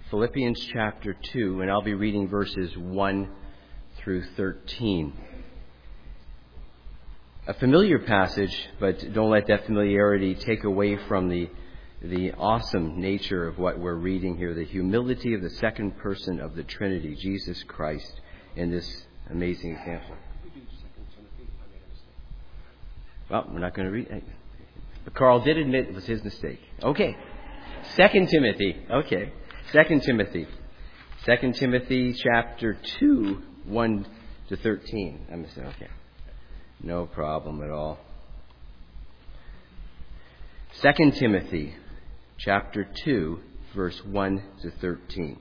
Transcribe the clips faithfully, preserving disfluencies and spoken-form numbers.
Philippians chapter two, and I'll be reading verses one through thirteen. A familiar passage, but don't let that familiarity take away from the the awesome nature of what we're reading here, the humility of the second person of the Trinity, Jesus Christ, in this amazing example. Well, we're not going to read it. But Carl did admit it was his mistake. Okay. Second Timothy. Okay. Second Timothy. Second Timothy chapter two, one to thirteen. I'm saying, okay. No problem at all. Second Timothy chapter two, verse one to thirteen.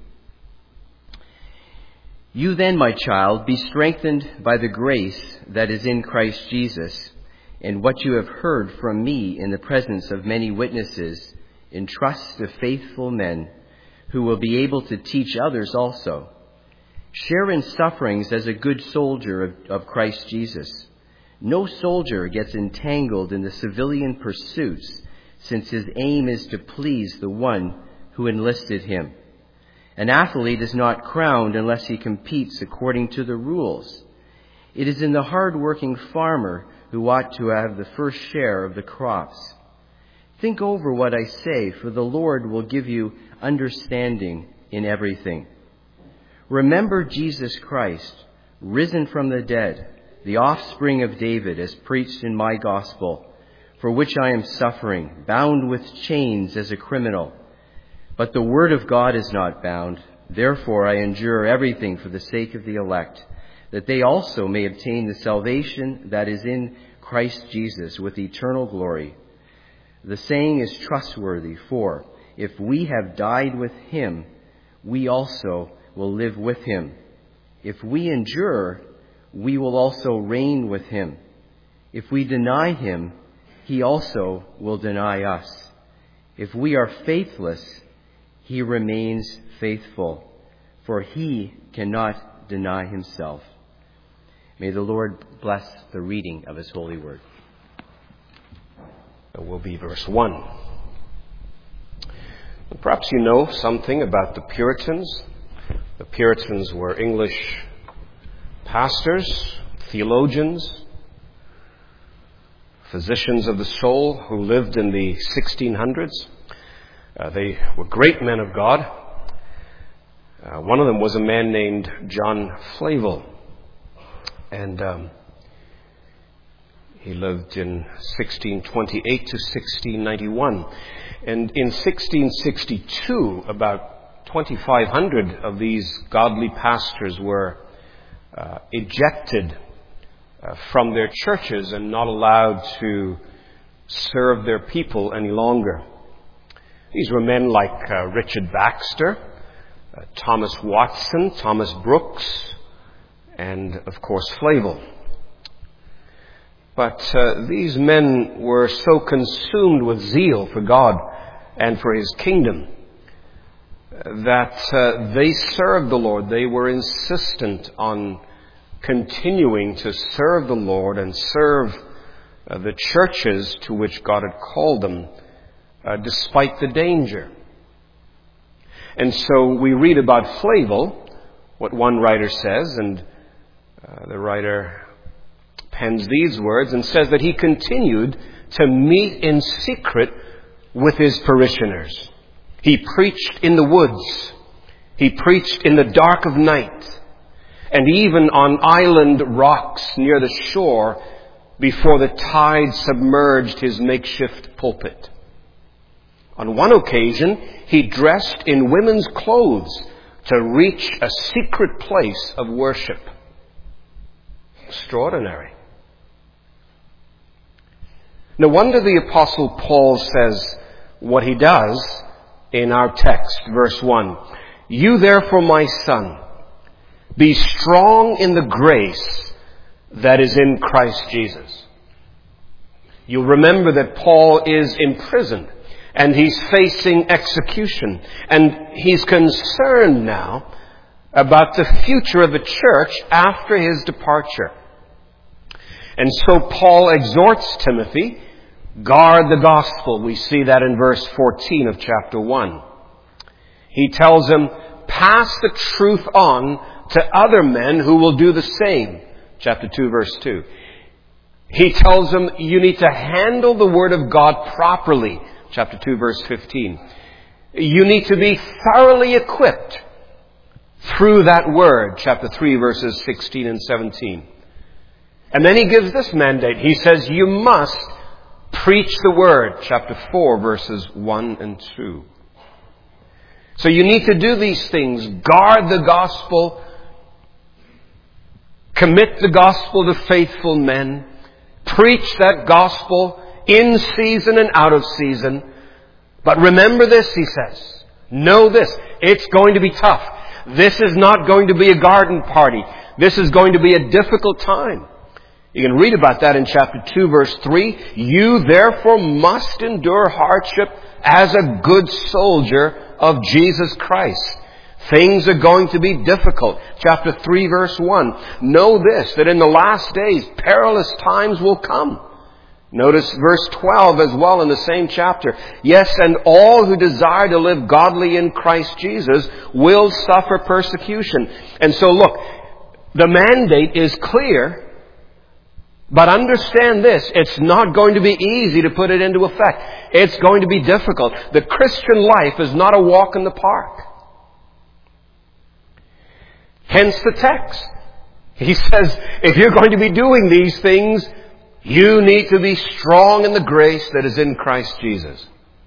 You then, my child, be strengthened by the grace that is in Christ Jesus, and what you have heard from me in the presence of many witnesses, entrust to faithful men who will be able to teach others also. Share in sufferings as a good soldier of, of Christ Jesus. No soldier gets entangled in the civilian pursuits, since his aim is to please the one who enlisted him. An athlete is not crowned unless he competes according to the rules. It is in the hard-working farmer who ought to have the first share of the crops. Think over what I say, for the Lord will give you understanding in everything. Remember Jesus Christ, risen from the dead, the offspring of David, as preached in my gospel, for which I am suffering, bound with chains as a criminal. But the word of God is not bound. Therefore I endure everything for the sake of the elect, that they also may obtain the salvation that is in Christ Jesus with eternal glory. The saying is trustworthy, for if we have died with him, we also will live with him. If we endure, we will also reign with him. If we deny him, he also will deny us. If we are faithless, he remains faithful, for he cannot deny himself. May the Lord bless the reading of his holy word. It will be verse one. Perhaps you know something about the Puritans. The Puritans were English pastors, theologians, physicians of the soul who lived in the sixteen hundreds. Uh, they were great men of God. Uh, one of them was a man named John Flavel. And um, he lived in sixteen twenty-eight to sixteen ninety-one. And in sixteen sixty-two, about twenty-five hundred of these godly pastors were uh, ejected uh, from their churches and not allowed to serve their people any longer. These were men like uh, Richard Baxter, uh, Thomas Watson, Thomas Brooks, and, of course, Flavel. But uh, these men were so consumed with zeal for God and for his kingdom that uh, they served the Lord. They were insistent on continuing to serve the Lord and serve uh, the churches to which God had called them, uh, despite the danger. And so we read about Flavel, what one writer says, and uh, the writer pens these words and says that he continued to meet in secret with his parishioners. He preached in the woods. He preached in the dark of night, and even on island rocks near the shore before the tide submerged his makeshift pulpit. On one occasion, he dressed in women's clothes to reach a secret place of worship. Extraordinary. No wonder the Apostle Paul says what he does in our text, verse one. You therefore, my son, be strong in the grace that is in Christ Jesus. You'll remember that Paul is imprisoned and he's facing execution, and he's concerned now about the future of the church after his departure. And so Paul exhorts Timothy, guard the gospel. We see that in verse fourteen of chapter one. He tells them, pass the truth on to other men who will do the same. Chapter two, verse two. He tells them, you need to handle the Word of God properly. Chapter two, verse fifteen. You need to be thoroughly equipped through that Word. Chapter three, verses sixteen and seventeen. And then he gives this mandate. He says, you must preach the Word. Chapter four, verses one and two. So you need to do these things. Guard the gospel. Commit the gospel to faithful men. Preach that gospel in season and out of season. But remember this, he says. Know this. It's going to be tough. This is not going to be a garden party. This is going to be a difficult time. You can read about that in chapter two, verse three. You therefore must endure hardship as a good soldier of Jesus Christ. Things are going to be difficult. Chapter three, verse one. Know this, that in the last days, perilous times will come. Notice verse twelve as well in the same chapter. Yes, and all who desire to live godly in Christ Jesus will suffer persecution. And so look, the mandate is clear. But understand this, it's not going to be easy to put it into effect. It's going to be difficult. The Christian life is not a walk in the park. Hence the text. He says, if you're going to be doing these things, you need to be strong in the grace that is in Christ Jesus.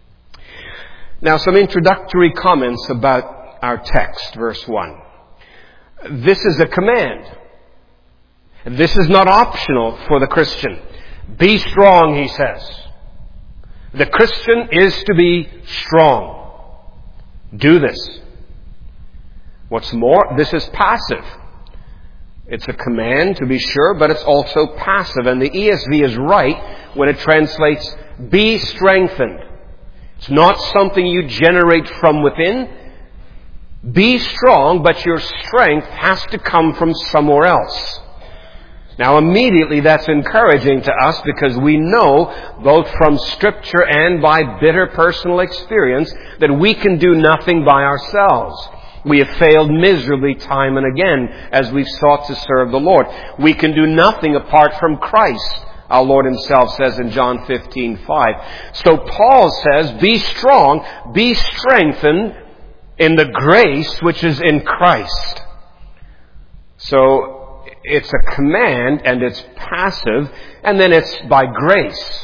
Now, some introductory comments about our text, verse one. This is a command. This is not optional for the Christian. Be strong, he says. The Christian is to be strong. Do this. What's more, this is passive. It's a command, to be sure, but it's also passive. And the E S V is right when it translates, be strengthened. It's not something you generate from within. Be strong, but your strength has to come from somewhere else. Now immediately that's encouraging to us because we know, both from Scripture and by bitter personal experience, that we can do nothing by ourselves. We have failed miserably time and again as we've sought to serve the Lord. We can do nothing apart from Christ, our Lord Himself says in John fifteen five. So Paul says, be strong, be strengthened in the grace which is in Christ. So it's a command and it's passive, and then it's by grace.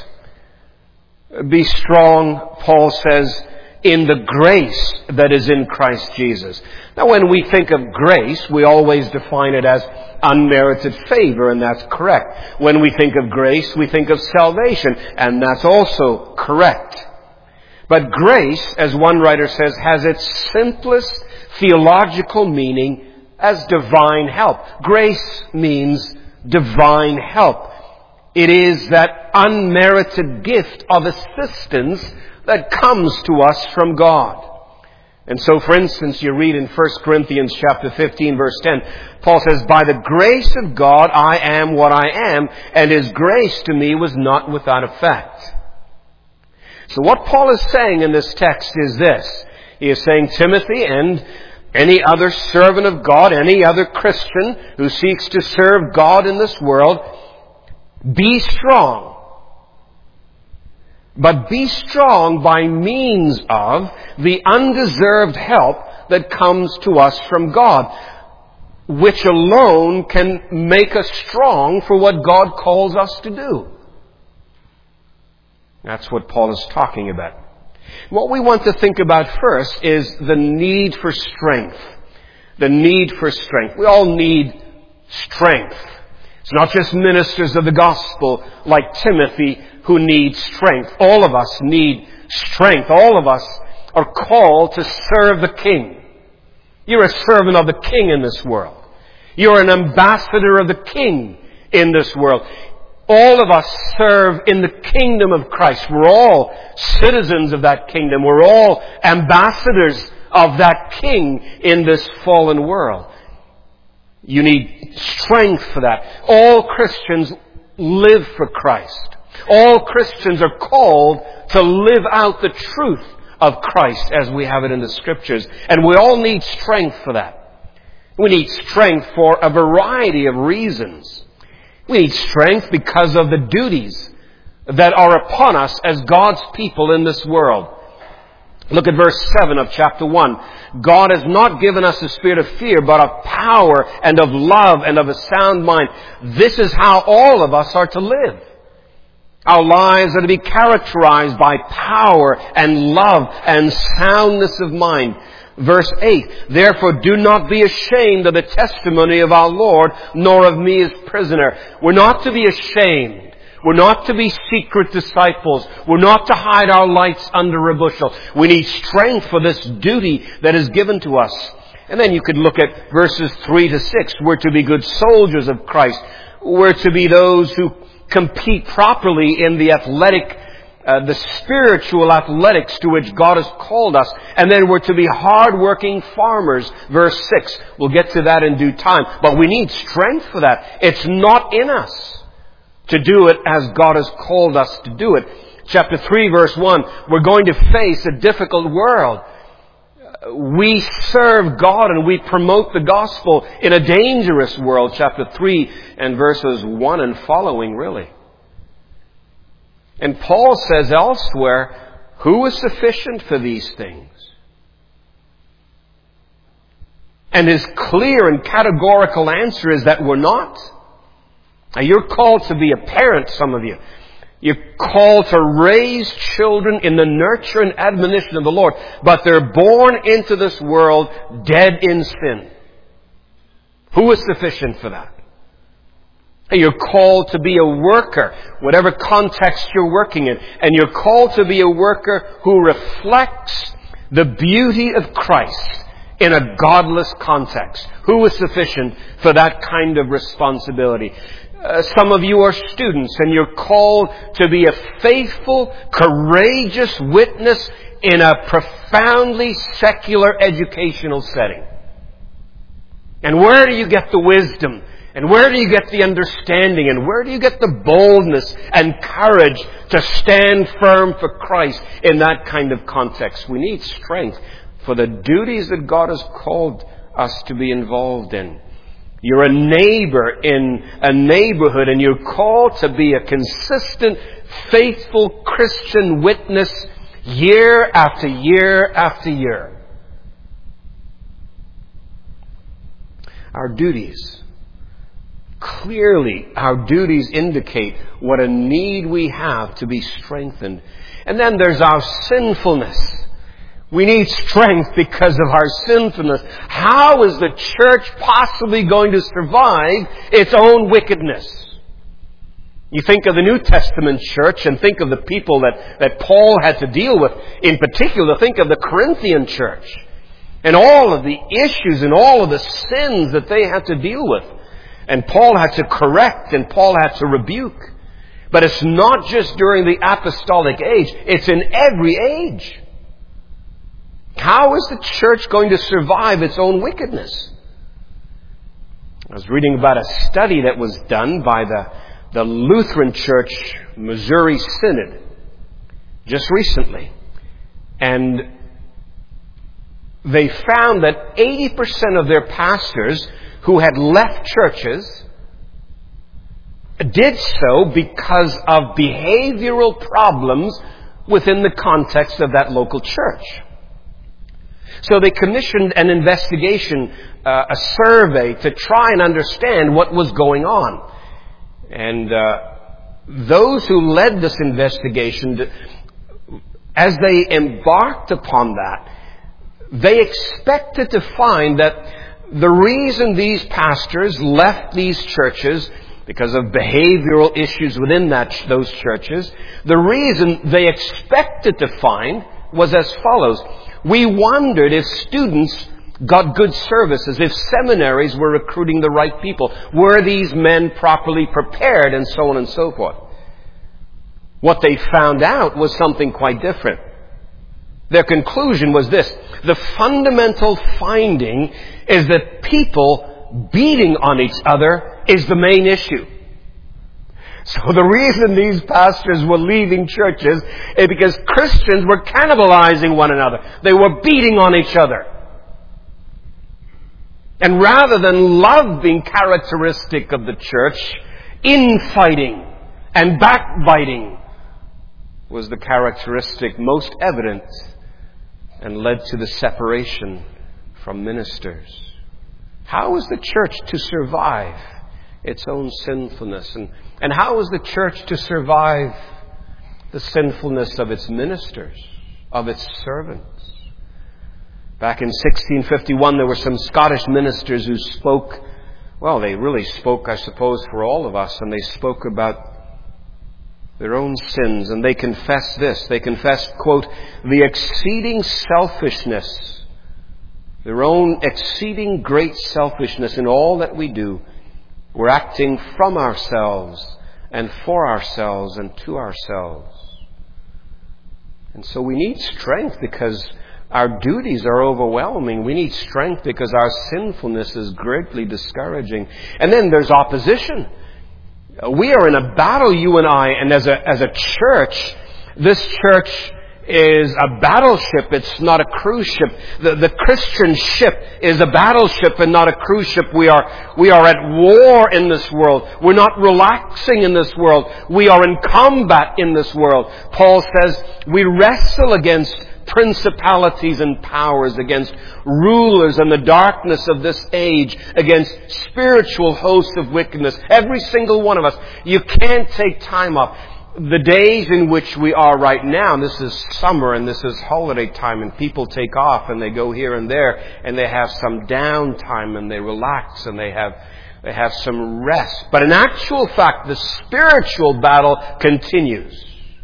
Be strong, Paul says, in the grace that is in Christ Jesus. Now when we think of grace, we always define it as unmerited favor, and that's correct. When we think of grace, we think of salvation, and that's also correct. But grace, as one writer says, has its simplest theological meaning as divine help. Grace means divine help. It is that unmerited gift of assistance that comes to us from God. And so, for instance, you read in First Corinthians chapter fifteen, verse ten, Paul says, by the grace of God I am what I am, and His grace to me was not without effect. So what Paul is saying in this text is this. He is saying, Timothy and any other servant of God, any other Christian who seeks to serve God in this world, be strong. But be strong by means of the undeserved help that comes to us from God, which alone can make us strong for what God calls us to do. That's what Paul is talking about. What we want to think about first is the need for strength. The need for strength. We all need strength. It's not just ministers of the gospel like Timothy who need strength. All of us need strength. All of us are called to serve the King. You're a servant of the King in this world. You're an ambassador of the King in this world. All of us serve in the kingdom of Christ. We're all citizens of that kingdom. We're all ambassadors of that King in this fallen world. You need strength for that. All Christians live for Christ. All Christians are called to live out the truth of Christ as we have it in the Scriptures. And we all need strength for that. We need strength for a variety of reasons. We need strength because of the duties that are upon us as God's people in this world. Look at verse seven of chapter one. God has not given us a spirit of fear, but of power and of love and of a sound mind. This is how all of us are to live. Our lives are to be characterized by power and love and soundness of mind. Verse eight, therefore do not be ashamed of the testimony of our Lord, nor of me as prisoner. We're not to be ashamed. We're not to be secret disciples. We're not to hide our lights under a bushel. We need strength for this duty that is given to us. And then you could look at verses three to six. We're to be good soldiers of Christ. We're to be those who compete properly in the athletic, uh, the spiritual athletics to which God has called us. And then we're to be hard-working farmers. Verse six. We'll get to that in due time. But we need strength for that. It's not in us to do it as God has called us to do it. Chapter three, verse one, we're going to face a difficult world. We serve God and we promote the gospel in a dangerous world. Chapter three and verses one and following, really. And Paul says elsewhere, who is sufficient for these things? And his clear and categorical answer is that we're not. Now, you're called to be a parent, some of you. You're called to raise children in the nurture and admonition of the Lord. But they're born into this world dead in sin. Who is sufficient for that? You're called to be a worker, whatever context you're working in. And you're called to be a worker who reflects the beauty of Christ in a godless context. Who is sufficient for that kind of responsibility? Uh, some of you are students and you're called to be a faithful, courageous witness in a profoundly secular educational setting. And where do you get the wisdom? And where do you get the understanding? And where do you get the boldness and courage to stand firm for Christ in that kind of context? We need strength for the duties that God has called us to be involved in. You're a neighbor in a neighborhood and you're called to be a consistent, faithful Christian witness year after year after year. Our duties, clearly our duties indicate what a need we have to be strengthened. And then there's our sinfulness. We need strength because of our sinfulness. How is the church possibly going to survive its own wickedness? You think of the New Testament church and think of the people that, that Paul had to deal with. In particular, think of the Corinthian church and all of the issues and all of the sins that they had to deal with. And Paul had to correct and Paul had to rebuke. But it's not just during the apostolic age. It's in every age. How is the church going to survive its own wickedness? I was reading about a study that was done by the, the Lutheran Church Missouri Synod just recently. And they found that eighty percent of their pastors who had left churches did so because of behavioral problems within the context of that local church. So they commissioned an investigation, uh, a survey to try and understand what was going on. And uh, those who led this investigation, as they embarked upon that, they expected to find that the reason these pastors left these churches because of behavioral issues within that those churches, the reason they expected to find was as follows. We wondered if students got good services, if seminaries were recruiting the right people. Were these men properly prepared, and so on and so forth. What they found out was something quite different. Their conclusion was this. The fundamental finding is that people beating on each other is the main issue. So the reason these pastors were leaving churches is because Christians were cannibalizing one another. They were beating on each other. And rather than love being characteristic of the church, infighting and backbiting was the characteristic most evident and led to the separation from ministers. How is the church to survive its own sinfulness? And, and how is the church to survive the sinfulness of its ministers, of its servants? Back in sixteen fifty-one, there were some Scottish ministers who spoke, well, they really spoke, I suppose, for all of us, and they spoke about their own sins, and they confessed this. They confessed, quote, the exceeding selfishness, their own exceeding great selfishness in all that we do. We're acting from ourselves and for ourselves and to ourselves. And so we need strength because our duties are overwhelming. We need strength because our sinfulness is greatly discouraging. And then there's opposition. We are in a battle, you and I, and as a, as a church, this church is a battleship. It's not a cruise ship. The, the Christian ship is a battleship and not a cruise ship. We are, we are at war in this world. We're not relaxing in this world. We are in combat in this world. Paul says we wrestle against principalities and powers, against rulers and the darkness of this age, against spiritual hosts of wickedness. Every single one of us. You can't take time off. The days in which we are right now, this is summer and this is holiday time, and people take off and they go here and there and they have some downtime and they relax and they have they have some rest. But in actual fact, the spiritual battle continues.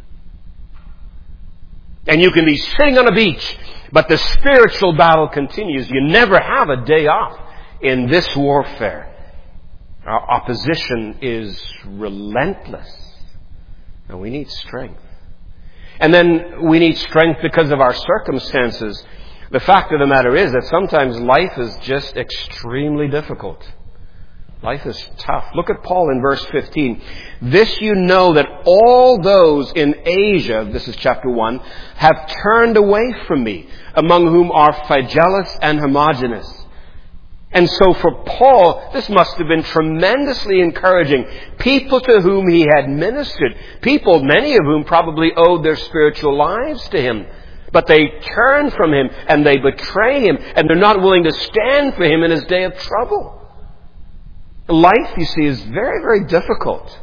And you can be sitting on a beach, but the spiritual battle continues. You never have a day off in this warfare. Our opposition is relentless. And we need strength. And then we need strength because of our circumstances. The fact of the matter is that sometimes life is just extremely difficult. Life is tough. Look at Paul in verse fifteen. This you know that all those in Asia, this is chapter one, have turned away from me, among whom are Phygellus and Hermogenes. And so for Paul, this must have been tremendously encouraging. People to whom he had ministered, people, many of whom probably owed their spiritual lives to him. But they turn from him and they betray him and they're not willing to stand for him in his day of trouble. Life, you see, is very, very difficult.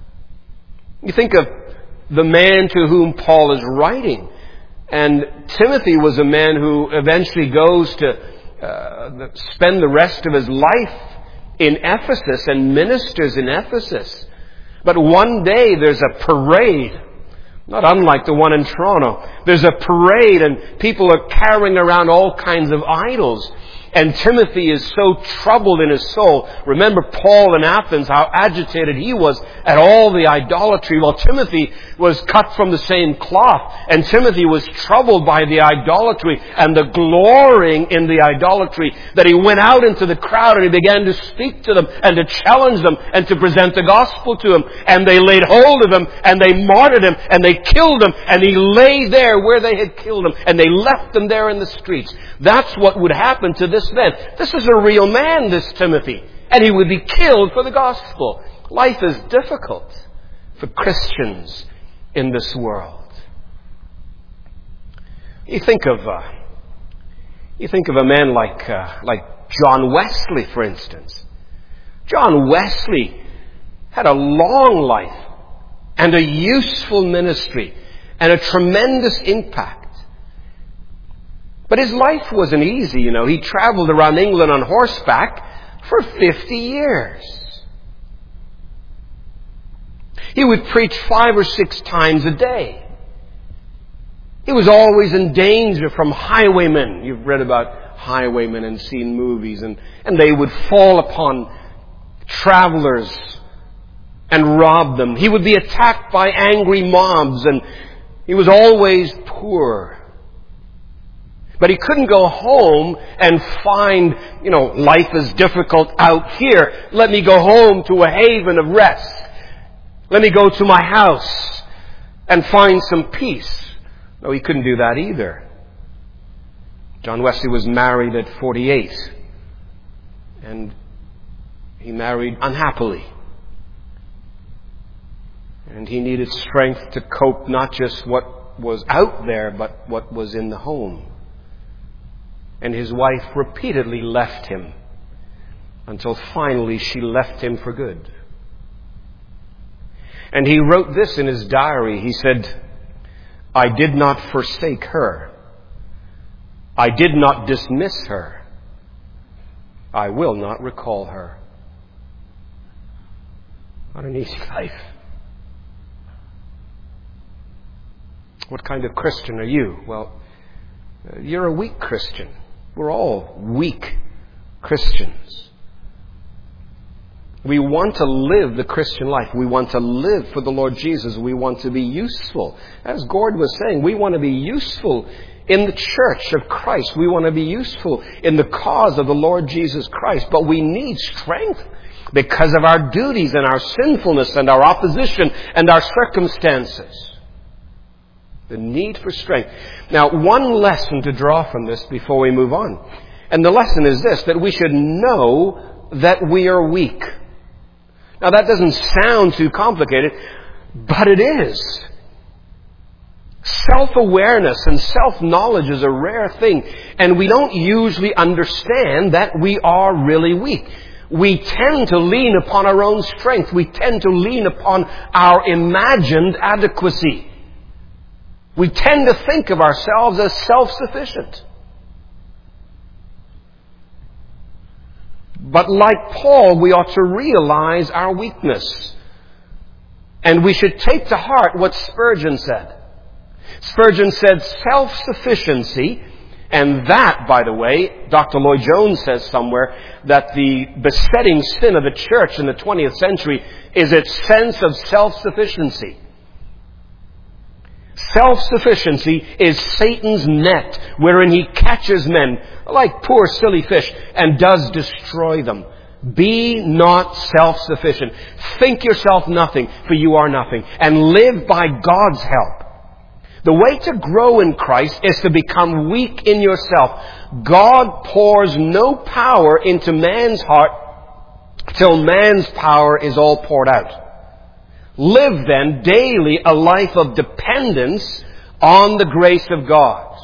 You think of the man to whom Paul is writing. And Timothy was a man who eventually goes to uh, spend the rest of his life in Ephesus and ministers in Ephesus. But one day there's a parade, not unlike the one in Toronto. There's a parade and people are carrying around all kinds of idols. And Timothy is so troubled in his soul. Remember Paul in Athens, how agitated he was at all the idolatry. Well, Timothy was cut from the same cloth. And Timothy was troubled by the idolatry and the glorying in the idolatry, that he went out into the crowd and he began to speak to them and to challenge them and to present the gospel to them. And they laid hold of him and they martyred him and they killed him. And he lay there where they had killed him. And they left him there in the streets. That's what would happen to this man. This is a real man, this Timothy. And he would be killed for the gospel. Life is difficult for Christians in this world. You think of uh, you think of a man like uh, like John Wesley, for instance. John Wesley had a long life and a useful ministry and a tremendous impact. But his life wasn't easy, you know. He traveled around England on horseback for fifty years. He would preach five or six times a day. He was always in danger from highwaymen. You've read about highwaymen and seen movies. And, and they would fall upon travelers and rob them. He would be attacked by angry mobs. And he was always poor. But he couldn't go home and find, you know, life is difficult out here. Let me go home to a haven of rest. Let me go to my house and find some peace. No, he couldn't do that either. John Wesley was married at forty-eight. And he married unhappily. And he needed strength to cope not just what was out there, but what was in the home. And his wife repeatedly left him until finally she left him for good. And he wrote this in his diary. He said, I did not forsake her. I did not dismiss her. I will not recall her. What an easy life. What kind of Christian are you? Well, you're a weak Christian. We're all weak Christians. We want to live the Christian life. We want to live for the Lord Jesus. We want to be useful. As Gord was saying, we want to be useful in the church of Christ. We want to be useful in the cause of the Lord Jesus Christ. But we need strength because of our duties and our sinfulness and our opposition and our circumstances. The need for strength. Now, one lesson to draw from this before we move on. And the lesson is this, that we should know that we are weak. Now, that doesn't sound too complicated, but it is. Self-awareness and self-knowledge is a rare thing, and we don't usually understand that we are really weak. We tend to lean upon our own strength. We tend to lean upon our imagined adequacy. We tend to think of ourselves as self-sufficient. But like Paul, we ought to realize our weakness. And we should take to heart what Spurgeon said. Spurgeon said self-sufficiency, and that, by the way, Doctor Lloyd Jones says somewhere, that the besetting sin of the church in the twentieth century is its sense of self-sufficiency. Self-sufficiency is Satan's net wherein he catches men like poor silly fish and does destroy them. Be not self-sufficient. Think yourself nothing, for you are nothing. And live by God's help. The way to grow in Christ is to become weak in yourself. God pours no power into man's heart till man's power is all poured out. Live then daily a life of dependence on the grace of God.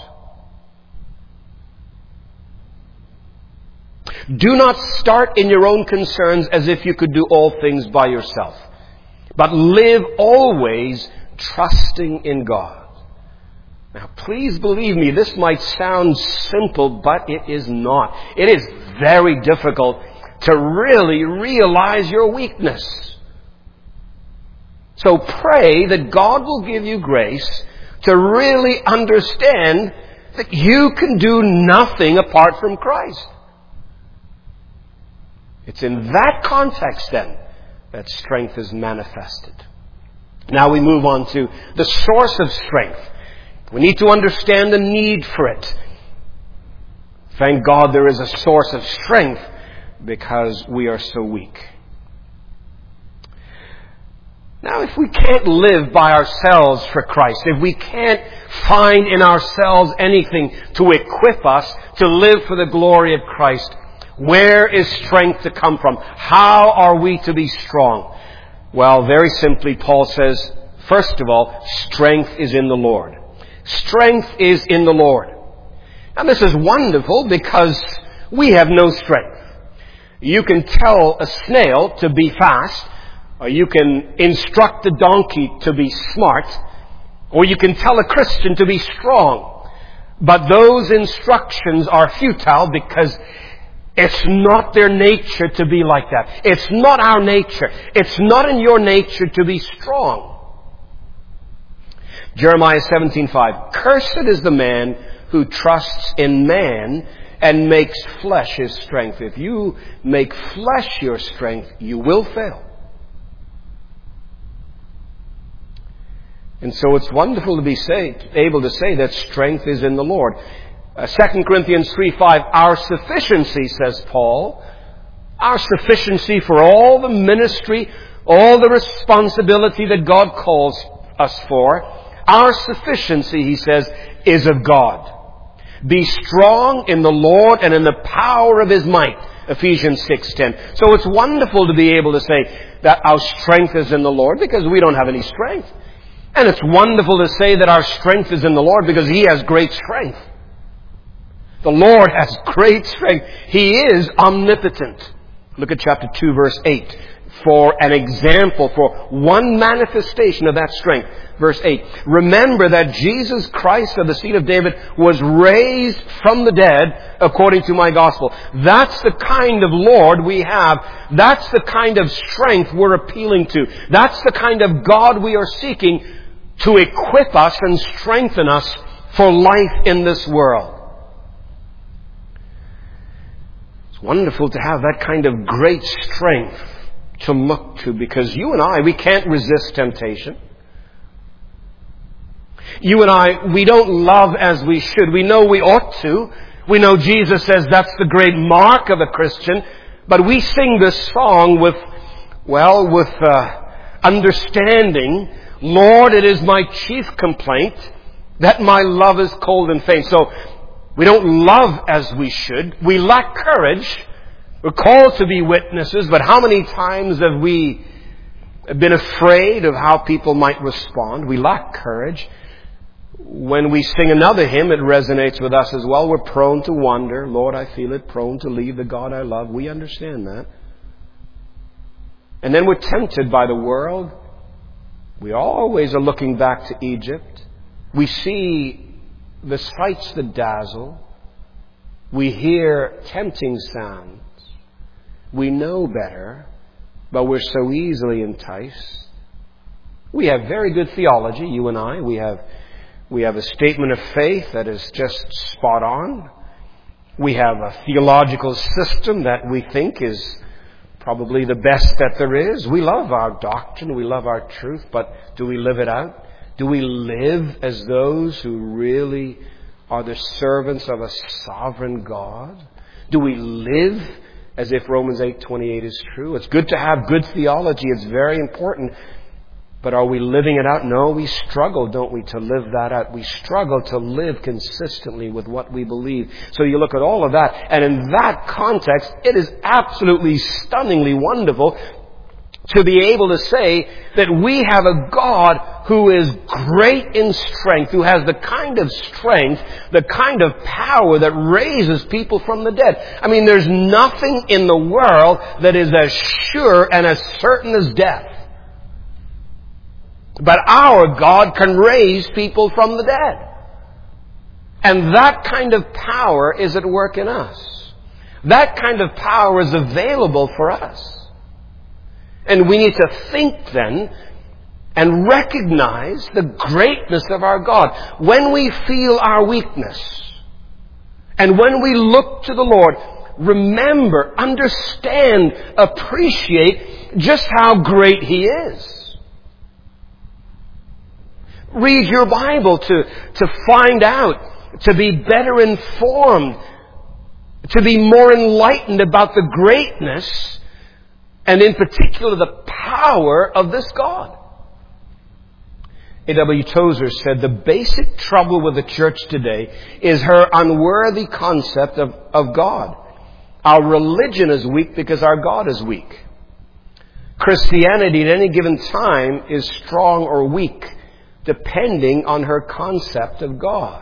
Do not start in your own concerns as if you could do all things by yourself, but live always trusting in God. Now, please believe me, this might sound simple, but it is not. It is very difficult to really realize your weakness. So pray that God will give you grace to really understand that you can do nothing apart from Christ. It's in that context, then, that strength is manifested. Now we move on to the source of strength. We need to understand the need for it. Thank God there is a source of strength because we are so weak. Now, if we can't live by ourselves for Christ, if we can't find in ourselves anything to equip us to live for the glory of Christ, where is strength to come from? How are we to be strong? Well, very simply, Paul says, first of all, strength is in the Lord. Strength is in the Lord. Now, this is wonderful because we have no strength. You can tell a snail to be fast, or you can instruct a donkey to be smart, or you can tell a Christian to be strong. But those instructions are futile because it's not their nature to be like that. It's not our nature. It's not in your nature to be strong. Jeremiah seventeen five. Cursed is the man who trusts in man and makes flesh his strength. If you make flesh your strength, you will fail. And so it's wonderful to be say, able to say that strength is in the Lord. Uh, Second Corinthians three five, our sufficiency, says Paul, our sufficiency for all the ministry, all the responsibility that God calls us for, our sufficiency, he says, is of God. Be strong in the Lord and in the power of his might. Ephesians six ten. So it's wonderful to be able to say that our strength is in the Lord because we don't have any strength. And it's wonderful to say that our strength is in the Lord because he has great strength. The Lord has great strength. He is omnipotent. Look at chapter two, verse eight. For an example, for one manifestation of that strength. Verse eight. Remember that Jesus Christ of the seed of David was raised from the dead according to my gospel. That's the kind of Lord we have. That's the kind of strength we're appealing to. That's the kind of God we are seeking to equip us and strengthen us for life in this world. It's wonderful to have that kind of great strength to look to, because you and I, we can't resist temptation. You and I, we don't love as we should. We know we ought to. We know Jesus says that's the great mark of a Christian. But we sing this song with, well, with uh, understanding. Lord, it is my chief complaint that my love is cold and faint. So we don't love as we should. We lack courage. We're called to be witnesses, but how many times have we been afraid of how people might respond? We lack courage. When we sing another hymn, it resonates with us as well. We're prone to wonder. Lord, I feel it. Prone to leave the God I love. We understand that. And then we're tempted by the world. We always are looking back to Egypt. We see the sights that dazzle. We hear tempting sounds. We know better, but we're so easily enticed. We have very good theology, you and I. We have, we have a statement of faith that is just spot on. We have a theological system that we think is probably the best that there is. We love our doctrine. We love our truth, but do we live it out? Do we live as those who really are the servants of a sovereign God? Do we live as if Romans eight twenty-eight is true? It's good to have good theology. It's very important. But are we living it out? No, we struggle, don't we, to live that out. We struggle to live consistently with what we believe. So you look at all of that, and in that context, it is absolutely stunningly wonderful to be able to say that we have a God who is great in strength, who has the kind of strength, the kind of power that raises people from the dead. I mean, there's nothing in the world that is as sure and as certain as death. But our God can raise people from the dead. And that kind of power is at work in us. That kind of power is available for us. And we need to think then and recognize the greatness of our God. When we feel our weakness and when we look to the Lord, remember, understand, appreciate just how great He is. Read your Bible to, to find out, to be better informed, to be more enlightened about the greatness and in particular the power of this God. A W Tozer said, the basic trouble with the church today is her unworthy concept of, of God. Our religion is weak because our God is weak. Christianity at any given time is strong or weak, depending on her concept of God.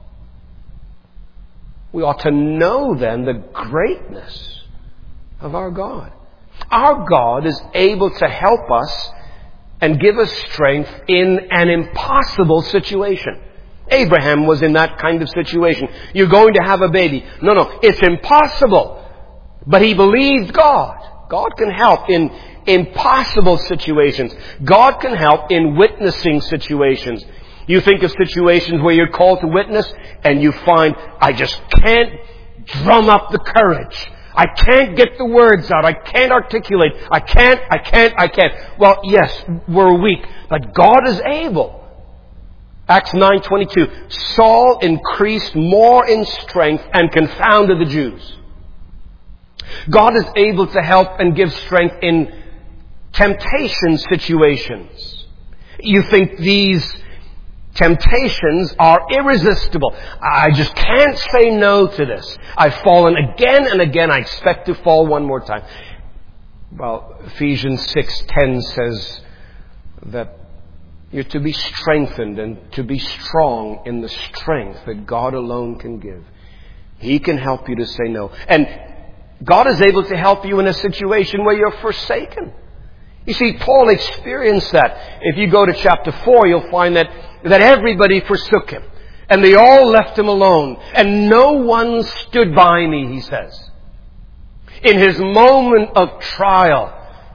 We ought to know then the greatness of our God. Our God is able to help us and give us strength in an impossible situation. Abraham was in that kind of situation. You're going to have a baby. No, no, it's impossible. But he believed God. God can help in impossible situations. God can help in witnessing situations. You think of situations where you're called to witness and you find, I just can't drum up the courage. I can't get the words out. I can't articulate. I can't, I can't, I can't. Well, yes, we're weak, but God is able. Acts nine twenty-two. Saul increased more in strength and confounded the Jews. God is able to help and give strength in temptation situations. You think these temptations are irresistible. I just can't say no to this. I've fallen again and again. I expect to fall one more time. Well, Ephesians six ten says that you're to be strengthened and to be strong in the strength that God alone can give. He can help you to say no. And God is able to help you in a situation where you're forsaken. You see, Paul experienced that. If you go to chapter four, you'll find that, that everybody forsook him. And they all left him alone. And no one stood by me, he says. In his moment of trial,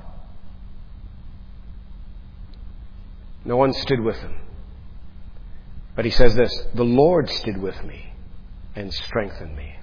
no one stood with him. But he says this, the Lord stood with me and strengthened me.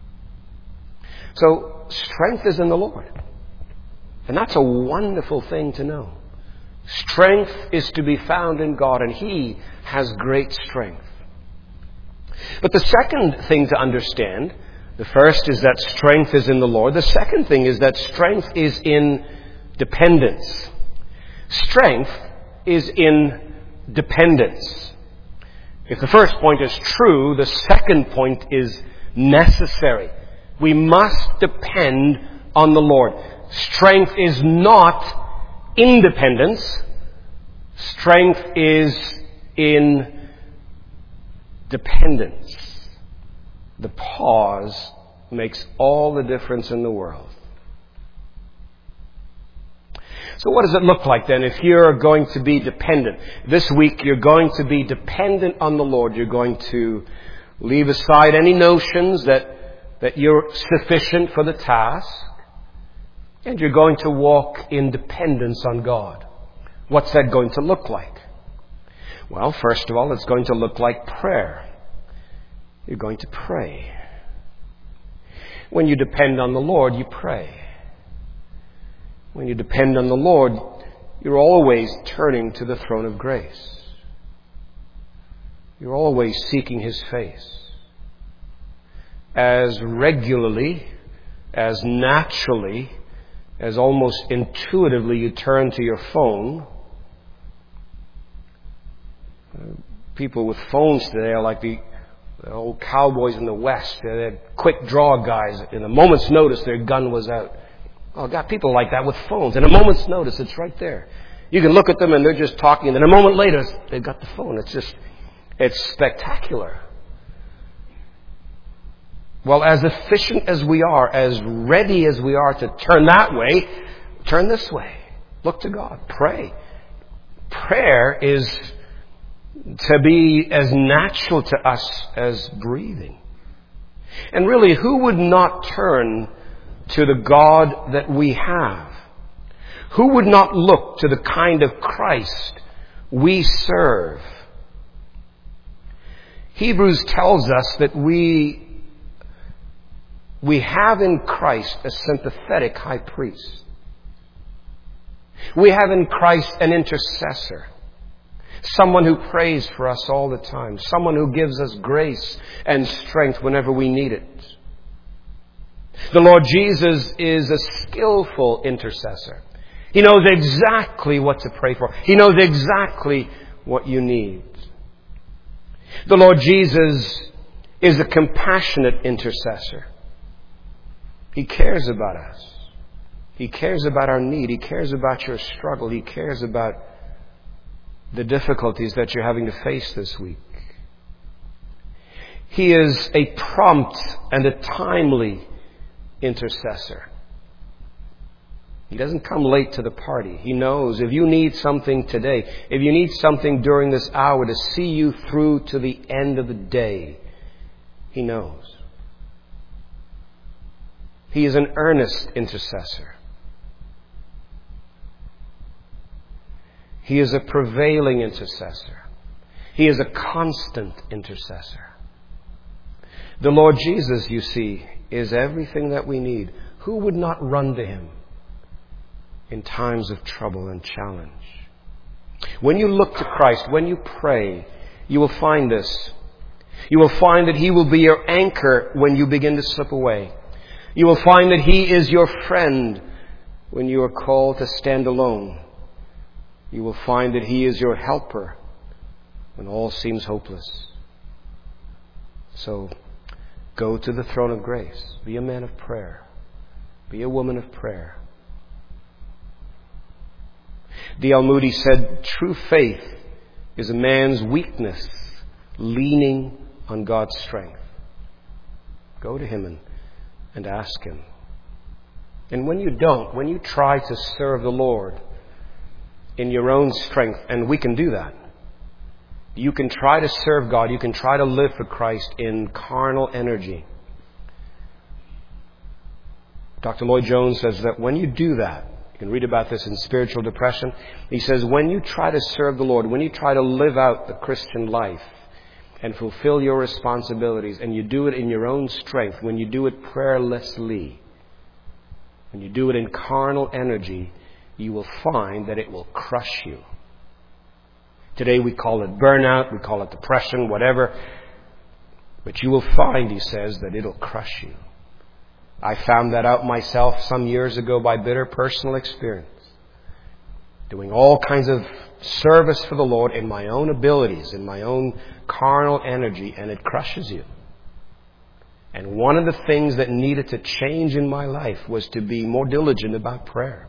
So, strength is in the Lord. And that's a wonderful thing to know. Strength is to be found in God, and He has great strength. But the second thing to understand, the first is that strength is in the Lord. The second thing is that strength is in dependence. Strength is in dependence. If the first point is true, the second point is necessary. We must depend on the Lord. Strength is not independence. Strength is in dependence. The pause makes all the difference in the world. So what does it look like then if you're going to be dependent? This week you're going to be dependent on the Lord. You're going to leave aside any notions that, that you're sufficient for the task. And you're going to walk in dependence on God. What's that going to look like? Well, first of all, it's going to look like prayer. You're going to pray. When you depend on the Lord, you pray. When you depend on the Lord, you're always turning to the throne of grace. You're always seeking His face. As regularly, as naturally, as almost intuitively you turn to your phone. People with phones today are like the, the old cowboys in the West. They're, they're quick draw guys. In a moment's notice, their gun was out. Oh, got people like that with phones. In a moment's notice, it's right there. You can look at them and they're just talking, and then a moment later, they've got the phone. It's just, it's spectacular. Well, as efficient as we are, as ready as we are to turn that way, turn this way. Look to God. Pray. Prayer is to be as natural to us as breathing. And really, who would not turn to the God that we have? Who would not look to the kind of Christ we serve? Hebrews tells us that we We have in Christ a sympathetic high priest. We have in Christ an intercessor. Someone who prays for us all the time. Someone who gives us grace and strength whenever we need it. The Lord Jesus is a skillful intercessor. He knows exactly what to pray for. He knows exactly what you need. The Lord Jesus is a compassionate intercessor. He cares about us. He cares about our need. He cares about your struggle. He cares about the difficulties that you're having to face this week. He is a prompt and a timely intercessor. He doesn't come late to the party. He knows if you need something today, if you need something during this hour to see you through to the end of the day, He knows. He is an earnest intercessor. He is a prevailing intercessor. He is a constant intercessor. The Lord Jesus, you see, is everything that we need. Who would not run to Him in times of trouble and challenge? When you look to Christ, when you pray, you will find this. You will find that He will be your anchor when you begin to slip away. You will find that He is your friend when you are called to stand alone, you will find that He is your helper when all seems hopeless. So, go to the throne of grace. Be a man of prayer. Be a woman of prayer. D L Moody said, true faith is a man's weakness leaning on God's strength. Go to Him and, and ask Him. And when you don't, when you try to serve the Lord in your own strength, and we can do that, you can try to serve God, you can try to live for Christ in carnal energy. Doctor Lloyd Jones says that when you do that, you can read about this in Spiritual Depression. He says, when you try to serve the Lord, when you try to live out the Christian life and fulfill your responsibilities, and you do it in your own strength, when you do it prayerlessly, when you do it in carnal energy, you will find that it will crush you. Today we call it burnout, we call it depression, whatever. But you will find, he says, that it'll crush you. I found that out myself some years ago by bitter personal experience. Doing all kinds of service for the Lord in my own abilities, in my own carnal energy, and it crushes you. And one of the things that needed to change in my life was to be more diligent about prayer.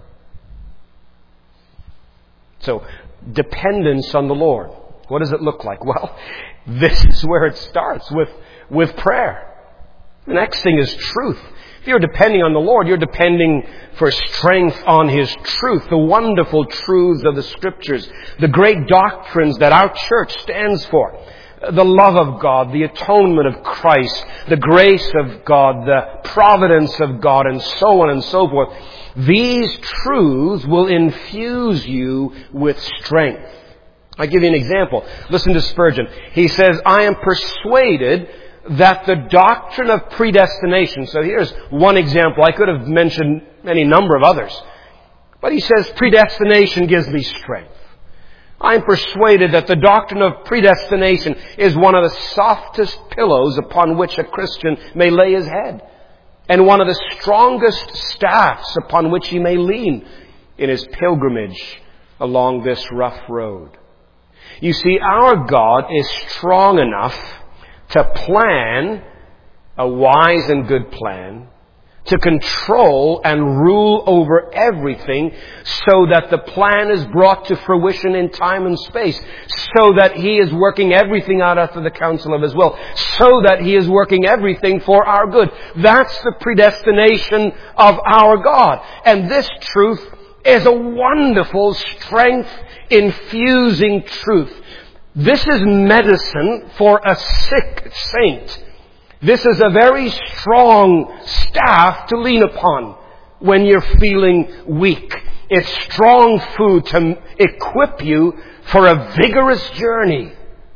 So, dependence on the Lord. What does it look like? Well, this is where it starts, with, with prayer. The next thing is truth. If you're depending on the Lord, you're depending for strength on His truth, the wonderful truths of the Scriptures, the great doctrines that our church stands for. The love of God, the atonement of Christ, the grace of God, the providence of God, and so on and so forth. These truths will infuse you with strength. I'll give you an example. Listen to Spurgeon. He says, I am persuaded that the doctrine of predestination. So here's one example. I could have mentioned any number of others. But he says, predestination gives me strength. I am persuaded that the doctrine of predestination is one of the softest pillows upon which a Christian may lay his head, and one of the strongest staffs upon which he may lean in his pilgrimage along this rough road. You see, our God is strong enough to plan a wise and good plan, to control and rule over everything, so that the plan is brought to fruition in time and space, so that He is working everything out after the counsel of His will, so that He is working everything for our good. That's the predestination of our God. And this truth is a wonderful, strength-infusing truth. This is medicine for a sick saint. This is a very strong staff to lean upon when you're feeling weak. It's strong food to equip you for a vigorous journey.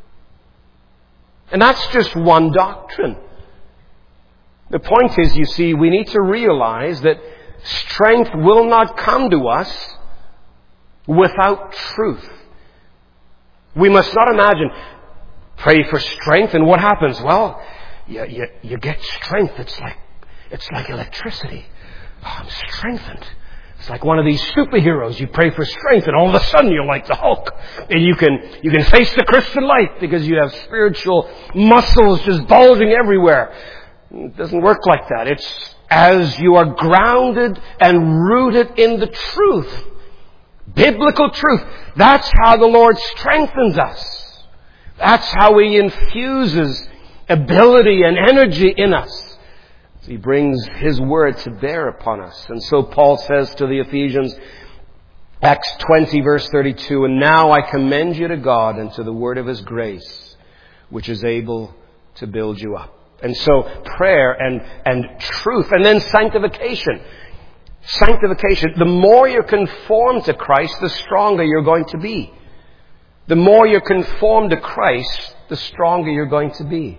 And that's just one doctrine. The point is, you see, we need to realize that strength will not come to us without truth. We must not imagine, pray for strength, and what happens? Well, You, you, you get strength. It's like, it's like electricity. Oh, I'm strengthened. It's like one of these superheroes. You pray for strength, and all of a sudden you're like the Hulk. And you can, you can face the Christian light because you have spiritual muscles just bulging everywhere. It doesn't work like that. It's as you are grounded and rooted in the truth. Biblical truth. That's how the Lord strengthens us. That's how He infuses ability and energy in us. He brings His word to bear upon us. And so Paul says to the Ephesians, Acts twenty verse thirty-two, and now I commend you to God and to the word of His grace, which is able to build you up. And so prayer and, and truth, and then sanctification. Sanctification. The more you're conformed to Christ, the stronger you're going to be. The more you're conformed to Christ, the stronger you're going to be.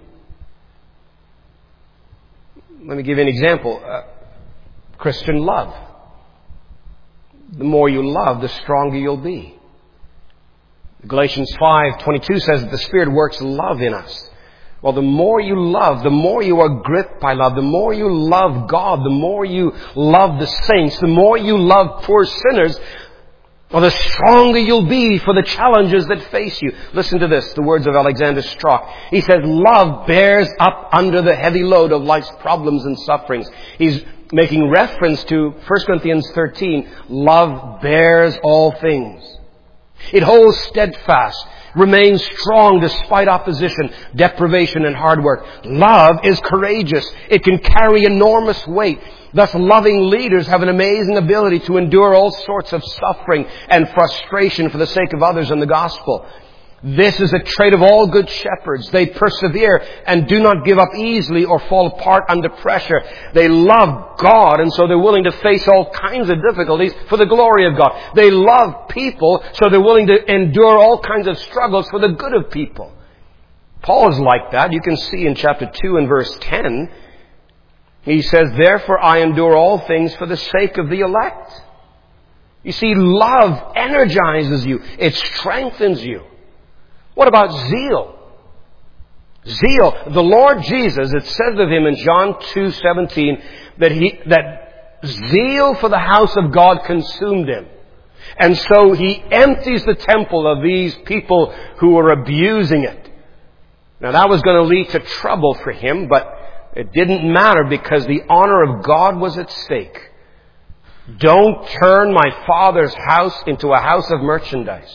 Let me give you an example. Uh, Christian love. The more you love, the stronger you'll be. Galatians five twenty-two says that the Spirit works love in us, Well, the more you love, the more you are gripped by love, the more you love God, the more you love the saints, the more you love poor sinners, well, the stronger you'll be for the challenges that face you. Listen to this, the words of Alexander Strauch. He says, love bears up under the heavy load of life's problems and sufferings. He's making reference to First Corinthians thirteen. Love bears all things. It holds steadfast, remains strong despite opposition, deprivation, and hard work. Love is courageous. It can carry enormous weight. Thus, loving leaders have an amazing ability to endure all sorts of suffering and frustration for the sake of others and the gospel. This is a trait of all good shepherds. They persevere and do not give up easily or fall apart under pressure. They love God, and so they're willing to face all kinds of difficulties for the glory of God. They love people, so they're willing to endure all kinds of struggles for the good of people. Paul is like that. You can see in chapter two and verse ten. He says, therefore I endure all things for the sake of the elect. You see, love energizes you. It strengthens you. What about zeal? Zeal. The Lord Jesus, it says of Him in John two seventeen that he, that zeal for the house of God consumed Him. And so He empties the temple of these people who were abusing it. Now that was going to lead to trouble for Him, but it didn't matter because the honor of God was at stake. Don't turn my Father's house into a house of merchandise.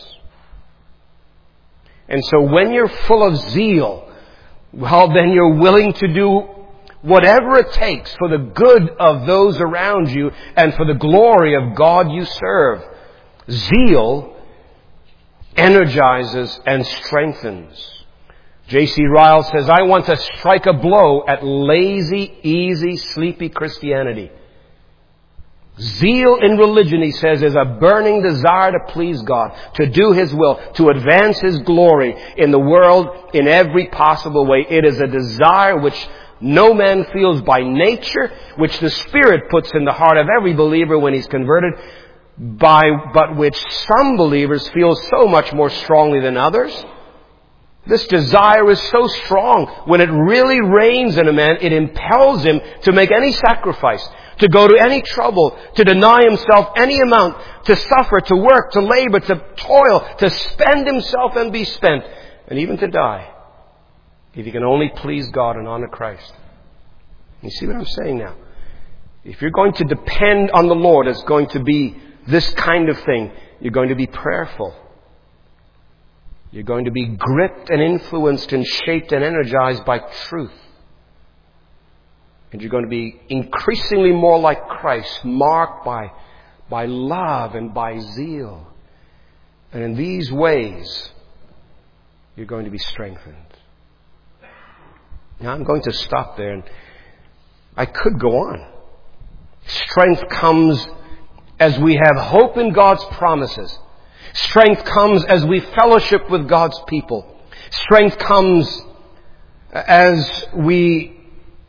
And so when you're full of zeal, well, then you're willing to do whatever it takes for the good of those around you and for the glory of God you serve. Zeal energizes and strengthens. J C Ryle says, I want to strike a blow at lazy, easy, sleepy Christianity. Zeal in religion, he says, is a burning desire to please God, to do His will, to advance His glory in the world in every possible way. It is a desire which no man feels by nature, which the Spirit puts in the heart of every believer when he's converted, by, but which some believers feel so much more strongly than others. This desire is so strong. When it really reigns in a man, it impels him to make any sacrifice, to go to any trouble, to deny himself any amount, to suffer, to work, to labor, to toil, to spend himself and be spent, and even to die, if he can only please God and honor Christ. You see what I'm saying now? If you're going to depend on the Lord, it's going to be this kind of thing. You're going to be prayerful. You're going to be gripped and influenced and shaped and energized by truth. And you're going to be increasingly more like Christ, marked by, by love and by zeal. And in these ways, you're going to be strengthened. Now, I'm going to stop there, and I could go on. Strength comes as we have hope in God's promises. Strength comes as we fellowship with God's people. Strength comes as we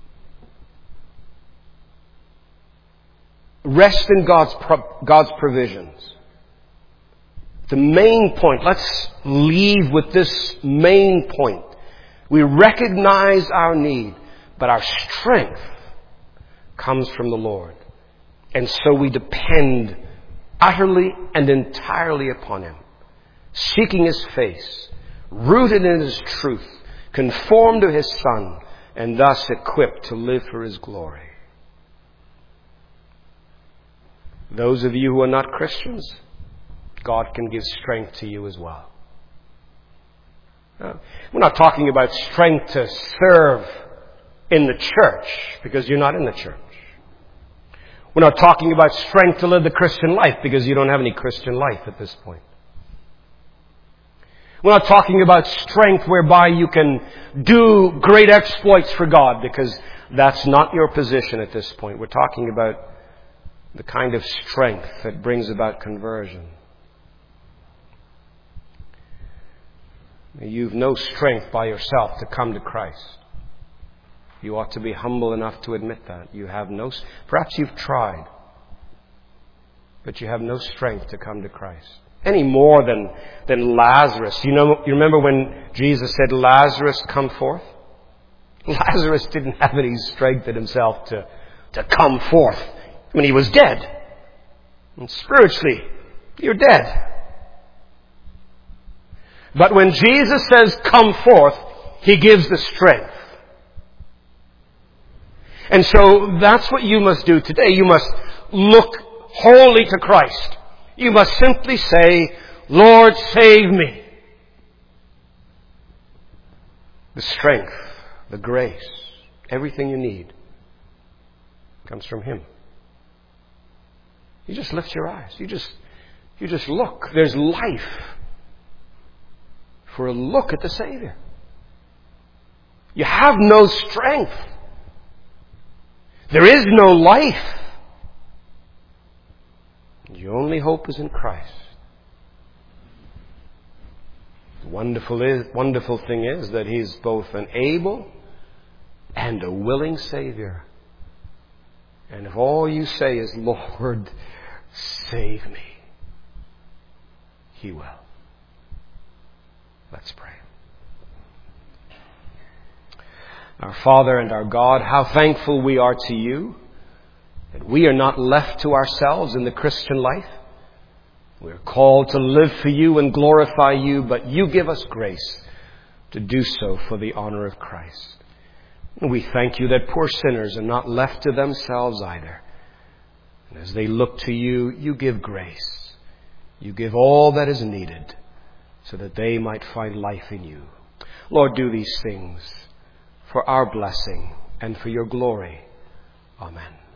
rest in God's God's provisions. The main point, let's leave with this main point. We recognize our need, but our strength comes from the Lord. And so we depend utterly and entirely upon Him, seeking His face, rooted in His truth, conformed to His Son, and thus equipped to live for His glory. Those of you who are not Christians, God can give strength to you as well. Now, we're not talking about strength to serve in the church, because you're not in the church. We're not talking about strength to live the Christian life, because you don't have any Christian life at this point. We're not talking about strength whereby you can do great exploits for God, because that's not your position at this point. We're talking about the kind of strength that brings about conversion. You've no strength by yourself to come to Christ. You ought to be humble enough to admit that. You have no, perhaps you've tried, but you have no strength to come to Christ. Any more than, than Lazarus. You know, you remember when Jesus said, Lazarus, come forth? Lazarus didn't have any strength in himself to, to come forth when he was dead. And spiritually, you're dead. But when Jesus says, come forth, He gives the strength. And so that's what you must do today. You must look wholly to Christ. You must simply say, Lord, save me. The strength, the grace, everything you need comes from Him. You just lift your eyes. You just, you just look. There's life for a look at the Savior. You have no strength. There is no life. Your only hope is in Christ. The wonderful, is, wonderful thing is that He's both an able and a willing Savior. And if all you say is, Lord, save me, He will. Let's pray. Our Father and our God, how thankful we are to You that we are not left to ourselves in the Christian life. We are called to live for You and glorify You, but You give us grace to do so for the honor of Christ. And we thank You that poor sinners are not left to themselves either. And as they look to You, You give grace. You give all that is needed so that they might find life in You. Lord, do these things for our blessing and for Your glory. Amen.